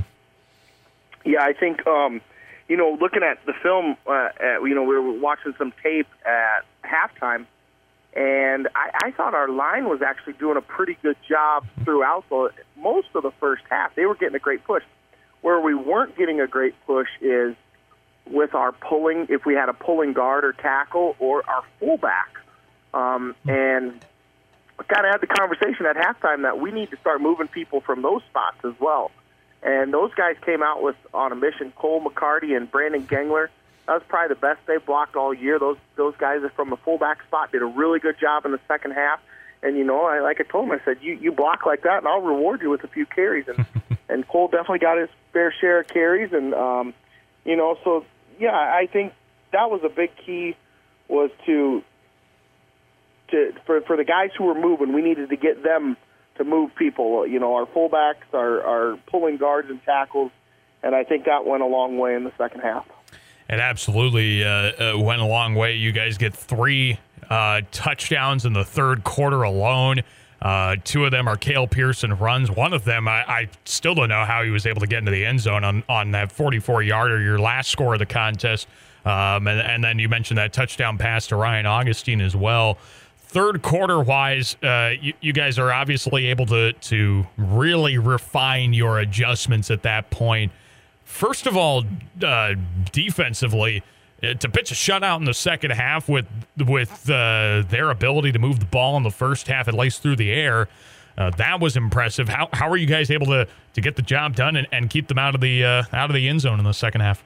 S10: Yeah, I think um, you know, looking at the film, uh, at, you know, we were watching some tape at halftime. And I, I thought our line was actually doing a pretty good job throughout the, most of the first half. They were getting a great push. Where we weren't getting a great push is with our pulling, if we had a pulling guard or tackle or our fullback. Um, and we kind of had the conversation at halftime that we need to start moving people from those spots as well. And those guys came out with on a mission. Cole McCarty and Brandon Gengler. That was probably the best they blocked all year. Those those guys are from the fullback spot did a really good job in the second half. And, you know, I, like I told him, I said, you, you block like that, and I'll reward you with a few carries. And, and Cole definitely got his fair share of carries. And, um, you know, so, yeah, I think that was a big key was to, to for, for the guys who were moving, we needed to get them to move people. You know, our fullbacks, our, our pulling guards and tackles, and I think that went a long way in the second half.
S2: It absolutely uh, uh, went a long way. You guys get three uh, touchdowns in the third quarter alone. Uh, two of them are Cale Pearson runs. One of them, I, I still don't know how he was able to get into the end zone on, on that forty-four-yarder, your last score of the contest. Um, and, and then you mentioned that touchdown pass to Ryan Augustine as well. Third quarter-wise, uh, you, you guys are obviously able to to really refine your adjustments at that point. First of all, uh, defensively, uh, to pitch a shutout in the second half with with uh, their ability to move the ball in the first half, at least through the air, uh, that was impressive. How how are you guys able to, to get the job done and, and keep them out of the uh, out of the end zone in the second half?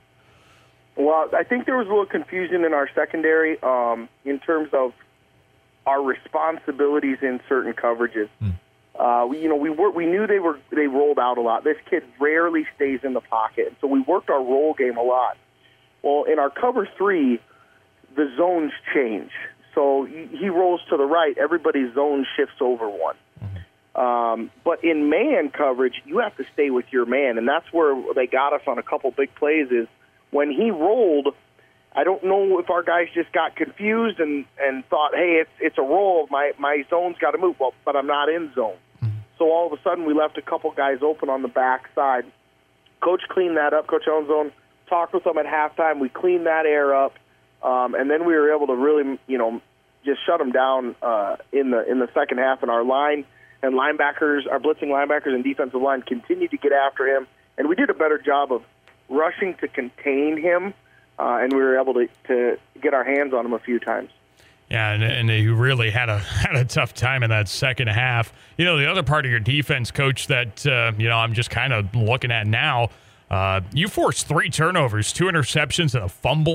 S10: Well, I think there was a little confusion in our secondary um, in terms of our responsibilities in certain coverages. Hmm. Uh, we, you know, we were, we knew they were they rolled out a lot. This kid rarely stays in the pocket, and so we worked our roll game a lot. Well, in our cover three, the zones change. So he, he rolls to the right, everybody's zone shifts over one. Mm-hmm. Um, but in man coverage, you have to stay with your man, and that's where they got us on a couple big plays. Is when he rolled, I don't know if our guys just got confused and, and thought, hey, it's it's a roll. My my zone's got to move, well, but I'm not in zone. Mm-hmm. So all of a sudden we left a couple guys open on the backside. Coach cleaned that up. Coach Owenzone talked with them at halftime. We cleaned that air up, um, and then we were able to really, you know, just shut them down uh, in the in the second half. And our line and linebackers, our blitzing linebackers and defensive line continued to get after him, and we did a better job of rushing to contain him. Uh, and we were able to, to get our hands on him a few times.
S2: Yeah, and, and he really had a had a tough time in that second half. You know, the other part of your defense, Coach, that uh, you know I'm just kind of looking at now. Uh, you forced three turnovers, two interceptions, and a fumble.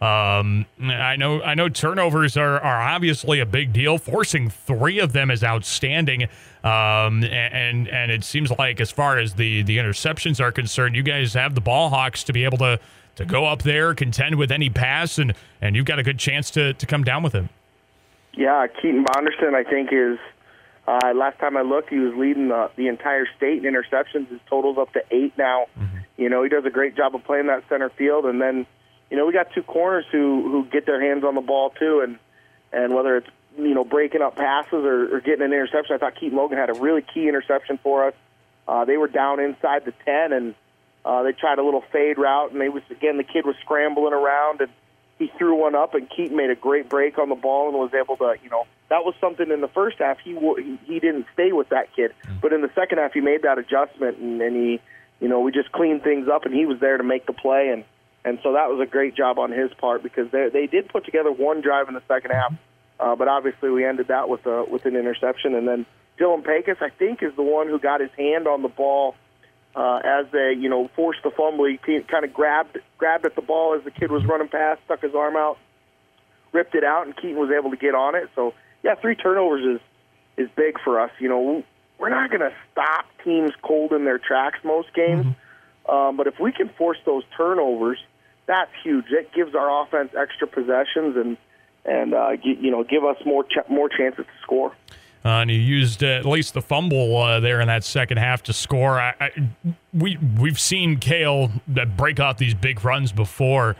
S2: Um, I know I know turnovers are, are obviously a big deal. Forcing three of them is outstanding. Um, and and it seems like as far as the, the interceptions are concerned, you guys have the ball hawks to be able to, to go up there, contend with any pass, and, and you've got a good chance to, to come down with him.
S10: Yeah, Keaton Bonderson, I think, is uh, last time I looked, he was leading the, the entire state in interceptions. His total's up to eight now. Mm-hmm. You know, he does a great job of playing that center field, and then you know, we got two corners who, who get their hands on the ball, too, and and whether it's, you know, breaking up passes or, or getting an interception, I thought Keaton Logan had a really key interception for us. Uh, they were down inside the ten, and uh, they tried a little fade route, and they was again, the kid was scrambling around, and he threw one up, and Keaton made a great break on the ball and was able to, you know, that was something in the first half. He he, he didn't stay with that kid, but in the second half, he made that adjustment, and, and he, you know, we just cleaned things up, and he was there to make the play, and And so that was a great job on his part because they they did put together one drive in the second half, uh, but obviously we ended that with a with an interception. And then Dylan Pecos, I think, is the one who got his hand on the ball uh, as they you know forced the fumble. He kind of grabbed grabbed at the ball as the kid was running past, stuck his arm out, ripped it out, and Keaton was able to get on it. So yeah, three turnovers is is big for us. You know, we're not going to stop teams cold in their tracks most games, mm-hmm. um, but if we can force those turnovers, that's huge. That gives our offense extra possessions and and uh, you know give us more ch- more chances to score.
S2: Uh, and you used uh, at least the fumble uh, there in that second half to score. I, I, we we've seen Cale break off these big runs before,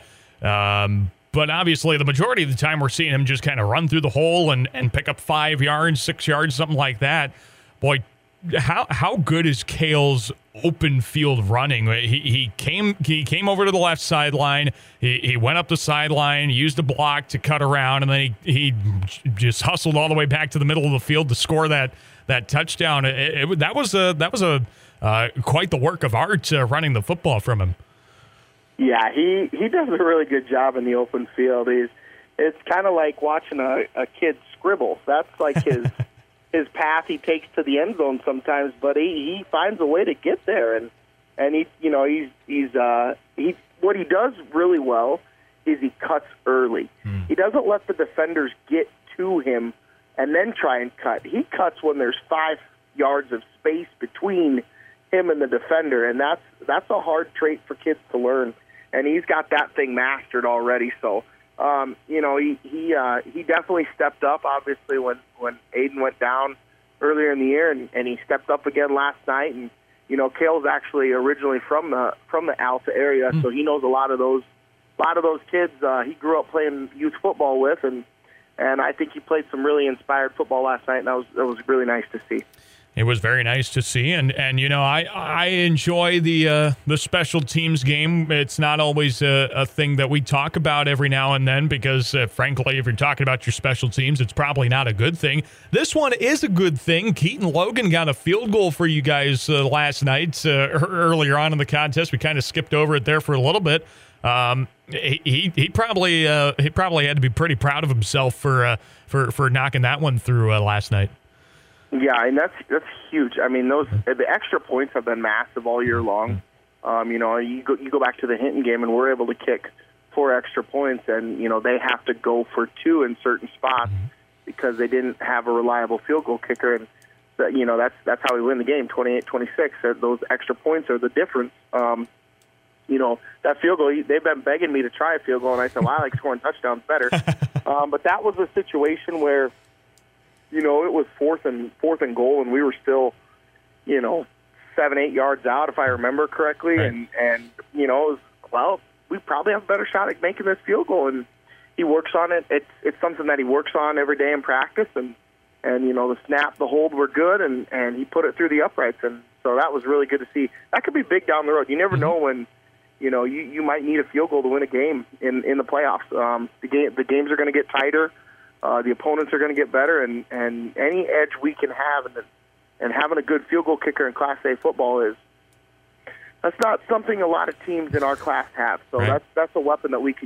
S2: um, but obviously the majority of the time we're seeing him just kind of run through the hole and, and pick up five yards, six yards, something like that. Boy, how how good is Cale's open field running? He he came he came over to the left sideline. He he went up the sideline, used a block to cut around, and then he he just hustled all the way back to the middle of the field to score that that touchdown. It, it, that was a that was a uh, quite the work of art uh, running the football from him.
S10: Yeah, he he does a really good job in the open field. He's it's kind of like watching a, a kid scribble. That's like his. his path he takes to the end zone sometimes, but he, he finds a way to get there, and and he you know he's he's uh he what he does really well is he cuts early. Hmm. He doesn't let the defenders get to him and then try and cut. He cuts when there's five yards of space between him and the defender, and that's that's a hard trait for kids to learn, and he's got that thing mastered already. So. Um, you know, he he uh, he definitely stepped up. Obviously, when, when Aiden went down earlier in the year, and, and he stepped up again last night. And you know, Cale's actually originally from the from the Alta area, mm. so he knows a lot of those a lot of those kids. Uh, he grew up playing youth football with, and and I think he played some really inspired football last night, and that was that was really nice to see.
S2: It was very nice to see, and, and you know I I enjoy the uh, the special teams game. It's not always a, a thing that we talk about every now and then because, uh, frankly, if you're talking about your special teams, it's probably not a good thing. This one is a good thing. Keaton Logan got a field goal for you guys uh, last night. Uh, earlier on in the contest, we kind of skipped over it there for a little bit. Um, he, he he probably uh, he probably had to be pretty proud of himself for uh, for for knocking that one through uh, last night.
S10: Yeah, and that's that's huge. I mean, those the extra points have been massive all year long. Um, you know, you go you go back to the Hinton game, and we're able to kick four extra points, and you know they have to go for two in certain spots because they didn't have a reliable field goal kicker, and that, you know that's that's how we win the game, twenty-eight twenty-six. Those extra points are the difference. Um, you know, that field goal, they've been begging me to try a field goal, and I said, well, I like scoring touchdowns better. um, but that was a situation where. You know, it was fourth and fourth and goal, and we were still, you know, seven, eight yards out, if I remember correctly. Right. And, and you know, it was, well, we probably have a better shot at making this field goal. And he works on it. It's it's something that he works on every day in practice. And, and you know, the snap, the hold were good, and, and he put it through the uprights. And so that was really good to see. That could be big down the road. You never mm-hmm. know when, you know, you, you might need a field goal to win a game in, in the playoffs. Um, the game the games are going to get tighter. Uh, the opponents are going to get better, and, and any edge we can have, and, and having a good field goal kicker in Class A football is that's not something a lot of teams in our class have. So right. that's that's a weapon that we can use.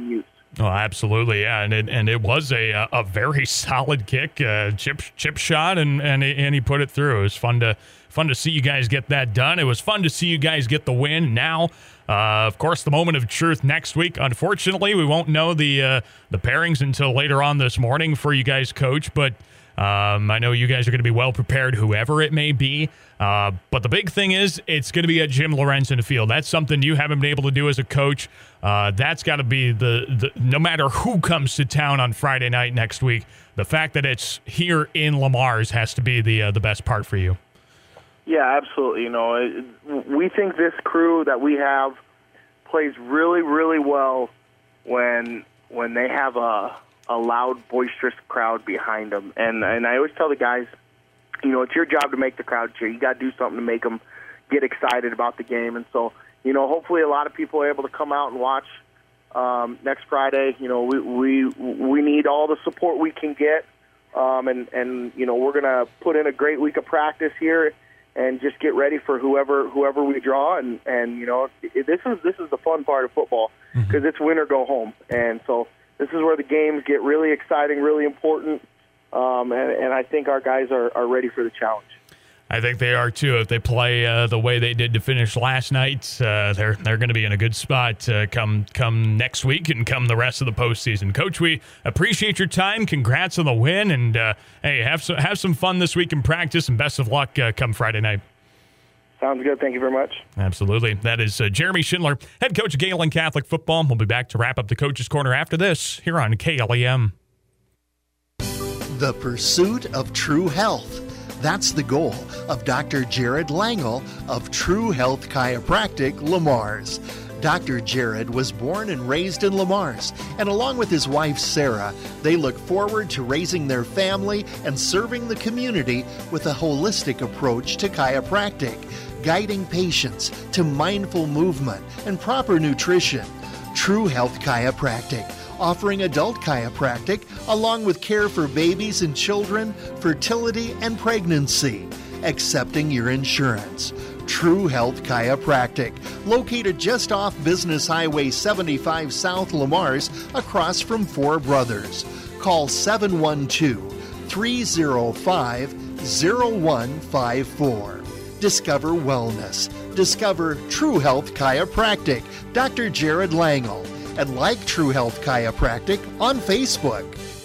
S2: Oh, absolutely, yeah, and it and it was a a very solid kick, uh, chip chip shot, and and he, and he put it through. It was fun to fun to see you guys get that done. It was fun to see you guys get the win. Now, uh, of course, the moment of truth next week. Unfortunately, we won't know the uh, the pairings until later on this morning for you guys, Coach. But um, I know you guys are going to be well prepared, whoever it may be. Uh, but the big thing is it's going to be at Jim Lorenzen Field. That's something you haven't been able to do as a coach. Uh, that's got to be the, the no matter who comes to town on Friday night next week, the fact that it's here in Lamar's has to be the uh, the best part for you.
S10: Yeah, absolutely. You know, it, we think this crew that we have plays really, really well when when they have a a loud, boisterous crowd behind them. And and I always tell the guys, you know, it's your job to make the crowd cheer. You got to do something to make them get excited about the game. And so, you know, hopefully a lot of people are able to come out and watch um, next Friday. You know, we we we need all the support we can get, um, and and you know, we're gonna put in a great week of practice here and just get ready for whoever whoever we draw. And and you know, this is this is the fun part of football, because it's win or go home. And so this is where the games get really exciting, really important. Um, and, and I think our guys are, are ready for the challenge.
S2: I think they are too. If they play uh, the way they did to finish last night, uh, they're they're going to be in a good spot uh, come come next week and come the rest of the postseason. Coach, we appreciate your time. Congrats on the win, and uh, hey, have some have some fun this week in practice, and best of luck uh, come Friday night.
S10: Sounds good. Thank you very much.
S2: Absolutely. That is uh, Jeremy Schindler, head coach of Galen Catholic football. We'll be back to wrap up the Coach's Corner after this here on K L E M.
S11: The pursuit of true health. That's the goal of Doctor Jared Langel of True Health Chiropractic, Lamar's. Doctor Jared was born and raised in Lamar's, and along with his wife Sarah, they look forward to raising their family and serving the community with a holistic approach to chiropractic, guiding patients to mindful movement and proper nutrition. True Health Chiropractic, offering adult chiropractic along with care for babies and children, fertility and pregnancy, accepting your insurance. True Health Chiropractic, located just off Business Highway seventy-five South Lamar's, across from Four Brothers. Call seven one two, three oh five, oh one five four. Discover wellness. Discover True Health Chiropractic, Doctor Jared Langel, and like True Health Chiropractic on Facebook.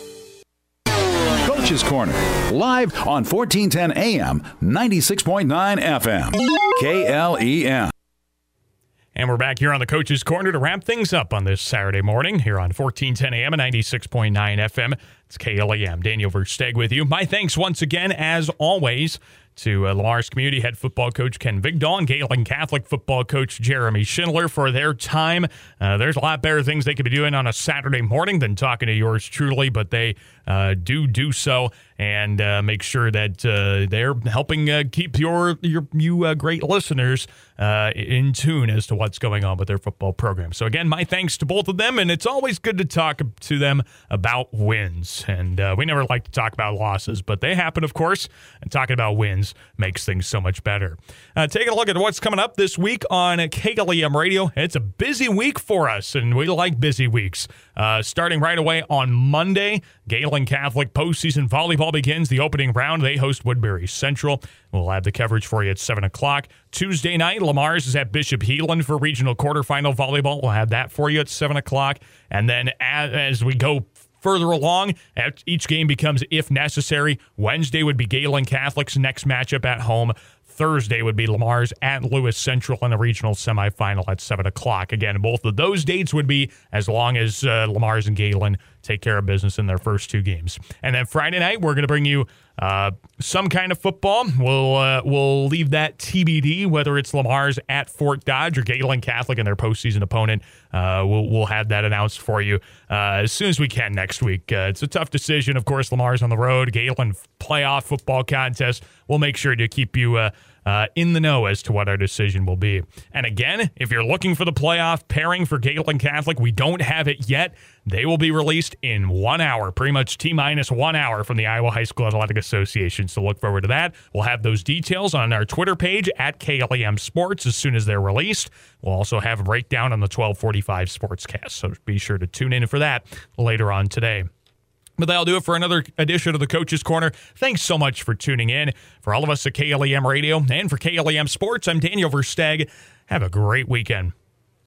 S1: Coach's Corner, live on fourteen ten A M, ninety-six point nine F M, K L E M.
S2: And we're back here on the Coach's Corner to wrap things up on this Saturday morning here on fourteen ten A M and ninety-six point nine F M. It's K L E M. Daniel Versteeg with you. My thanks once again, as always, to uh, Lamar's Community Head Football Coach Ken Vigdahl and Galen Catholic Football Coach Jeremy Schindler for their time. Uh, there's a lot better things they could be doing on a Saturday morning than talking to yours truly, but they uh, do do so and uh, make sure that uh, they're helping uh, keep your, your you uh, great listeners uh, in tune as to what's going on with their football program. So again, my thanks to both of them, and it's always good to talk to them about wins. And uh, we never like to talk about losses, but they happen, of course, and talking about wins makes things so much better. Uh, taking a look at what's coming up this week on K L E M Radio. It's a busy week for us, and we like busy weeks. Uh, starting right away on Monday, Galen Catholic postseason volleyball begins. The opening round, they host Woodbury Central. We'll have the coverage for you at seven o'clock. Tuesday night, Lamar's is at Bishop Heelan for regional quarterfinal volleyball. We'll have that for you at seven o'clock. And then as, as we go further along, each game becomes if necessary. Wednesday would be Galen Catholic's next matchup at home. Thursday would be Lamar's at Lewis Central in the regional semifinal at seven o'clock. Again, both of those dates would be as long as uh, Lamar's and Galen take care of business in their first two games. And then Friday night, we're going to bring you uh, some kind of football. We'll uh, we'll leave that T B D, whether it's Lamar's at Fort Dodge or Galen Catholic and their postseason opponent. Uh, we'll we'll have that announced for you uh, as soon as we can next week. Uh, it's a tough decision. Of course, Lamar's on the road. Galen playoff football contest. We'll make sure to keep you uh, uh, in the know as to what our decision will be. And again, if you're looking for the playoff pairing for Galen Catholic, we don't have it yet. They will be released in one hour, pretty much T-minus one hour from the Iowa High School Athletic Association. So look forward to that. We'll have those details on our Twitter page at K L E M Sports as soon as they're released. We'll also have a breakdown on the twelve forty-five Sportscast, so be sure to tune in for that later on today. But that'll do it for another edition of the Coach's Corner. Thanks so much for tuning in. For all of us at K L E M Radio and for K L E M Sports, I'm Daniel Versteg. Have a great weekend.